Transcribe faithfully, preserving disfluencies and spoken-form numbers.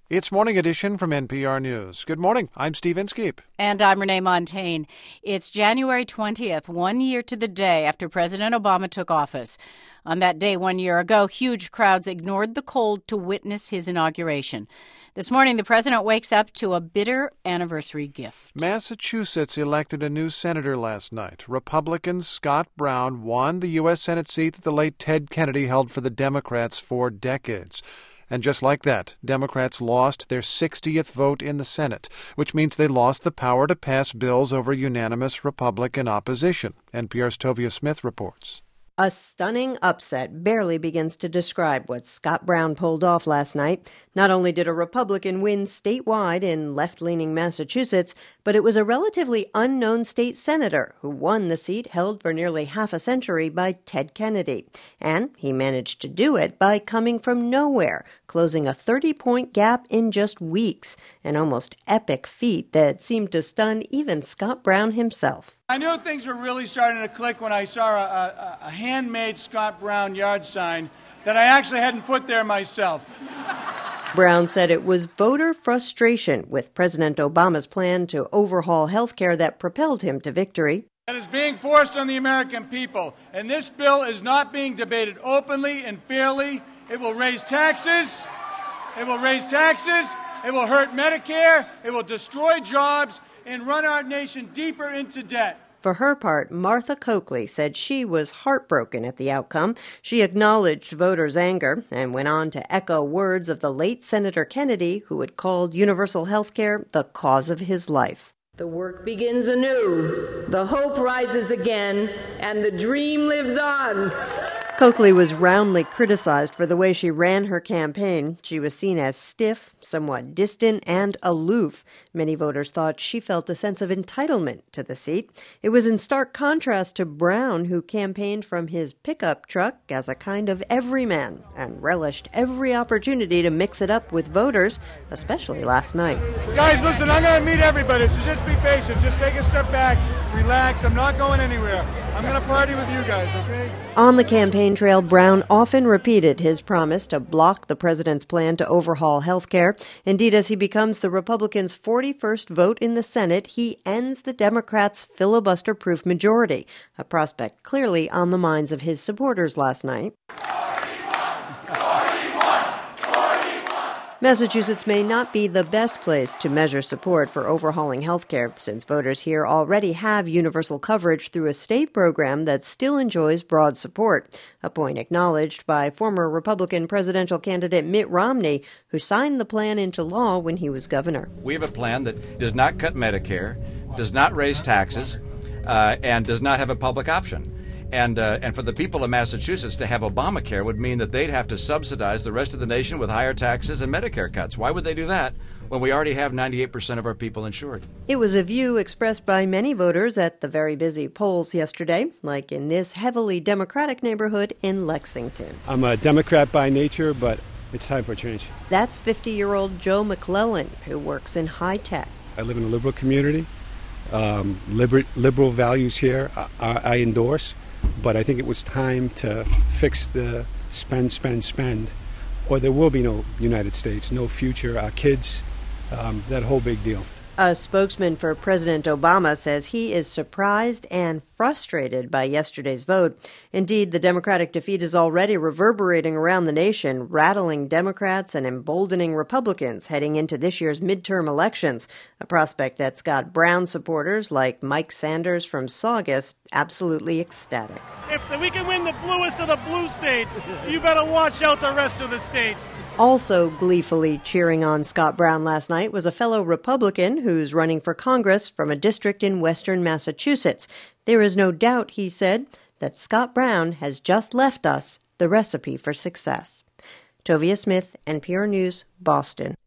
It's Morning Edition from N P R News. Good morning. I'm Steve Inskeep. And I'm Renee Montaigne. It's January twentieth, one year to the day after President Obama took office. On that day one year ago, huge crowds ignored the cold to witness his inauguration. This morning, the president wakes up to a bitter anniversary gift. Massachusetts elected a new senator last night. Republican Scott Brown won the U S Senate seat that the late Ted Kennedy held for the Democrats for decades. And just like that, Democrats lost their sixtieth vote in the Senate, which means they lost the power to pass bills over unanimous Republican opposition. N P R's Tovia Smith reports. A stunning upset barely begins to describe what Scott Brown pulled off last night. Not only did a Republican win statewide in left-leaning Massachusetts, but it was a relatively unknown state senator who won the seat held for nearly half a century by Ted Kennedy. And he managed to do it by coming from nowhere, closing a thirty-point gap in just weeks, an almost epic feat that seemed to stun even Scott Brown himself. I knew things were really starting to click when I saw a, a, a handmade Scott Brown yard sign that I actually hadn't put there myself. Brown said it was voter frustration with President Obama's plan to overhaul health care that propelled him to victory. That is being forced on the American people, and this bill is not being debated openly and fairly. It will raise taxes. It will raise taxes. It will hurt Medicare. It will destroy jobs and run our nation deeper into debt. For her part, Martha Coakley said she was heartbroken at the outcome. She acknowledged voters' anger and went on to echo words of the late Senator Kennedy, who had called universal health care the cause of his life. The work begins anew, the hope rises again, and the dream lives on. Coakley was roundly criticized for the way she ran her campaign. She was seen as stiff, somewhat distant, and aloof. Many voters thought she felt a sense of entitlement to the seat. It was in stark contrast to Brown, who campaigned from his pickup truck as a kind of everyman and relished every opportunity to mix it up with voters, especially last night. Guys, listen, I'm going to meet everybody, so just be patient. Just take a step back, relax. I'm not going anywhere. I'm going to party with you guys, okay? On the campaign trail, Brown often repeated his promise to block the president's plan to overhaul health care. Indeed, as he becomes the Republicans' forty-first vote in the Senate, he ends the Democrats' filibuster-proof majority, a prospect clearly on the minds of his supporters last night. Massachusetts may not be the best place to measure support for overhauling health care, since voters here already have universal coverage through a state program that still enjoys broad support, a point acknowledged by former Republican presidential candidate Mitt Romney, who signed the plan into law when he was governor. We have a plan that does not cut Medicare, does not raise taxes, uh, and does not have a public option. And uh, and for the people of Massachusetts to have Obamacare would mean that they'd have to subsidize the rest of the nation with higher taxes and Medicare cuts. Why would they do that when we already have ninety-eight percent of our people insured? It was a view expressed by many voters at the very busy polls yesterday, like in this heavily Democratic neighborhood in Lexington. I'm a Democrat by nature, but it's time for change. That's fifty-year-old Joe McClellan, who works in high tech. I live in a liberal community. Um, liber- liberal values here I, I endorse. But I think it was time to fix the spend, spend, spend, or there will be no United States, no future, our kids, um, that whole big deal. A spokesman for President Obama says he is surprised and frustrated by yesterday's vote. Indeed, the Democratic defeat is already reverberating around the nation, rattling Democrats and emboldening Republicans heading into this year's midterm elections, a prospect that's got Brown supporters like Mike Sanders from Saugus absolutely ecstatic. If we can win the bluest of the blue states, you better watch out the rest of the states. Also gleefully cheering on Scott Brown last night was a fellow Republican who's running for Congress from a district in western Massachusetts. There is no doubt, he said, that Scott Brown has just left us the recipe for success. Tovia Smith, N P R News, Boston.